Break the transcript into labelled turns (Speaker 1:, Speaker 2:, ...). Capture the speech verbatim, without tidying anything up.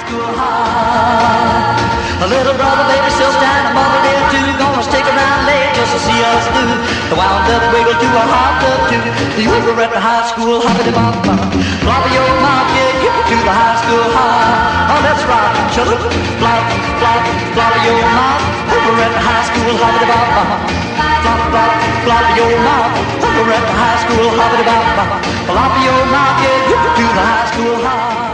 Speaker 1: school hop. A little brother, baby, sister, and a mother dear too, gonna stick around late just to see us do the wound up wiggle to a hop up to the wiggle at the high school hoppity bop bop. Flop your mouth, yeah, hip to the high school hop. Oh, let's rock, chillin', flop, flop, flop your mouth over at the high school hoppity bop bop. Flop, flop, flop your mouth over at the high school hoppity bop bop. Flop your mouth, yeah, hip to the high school hop.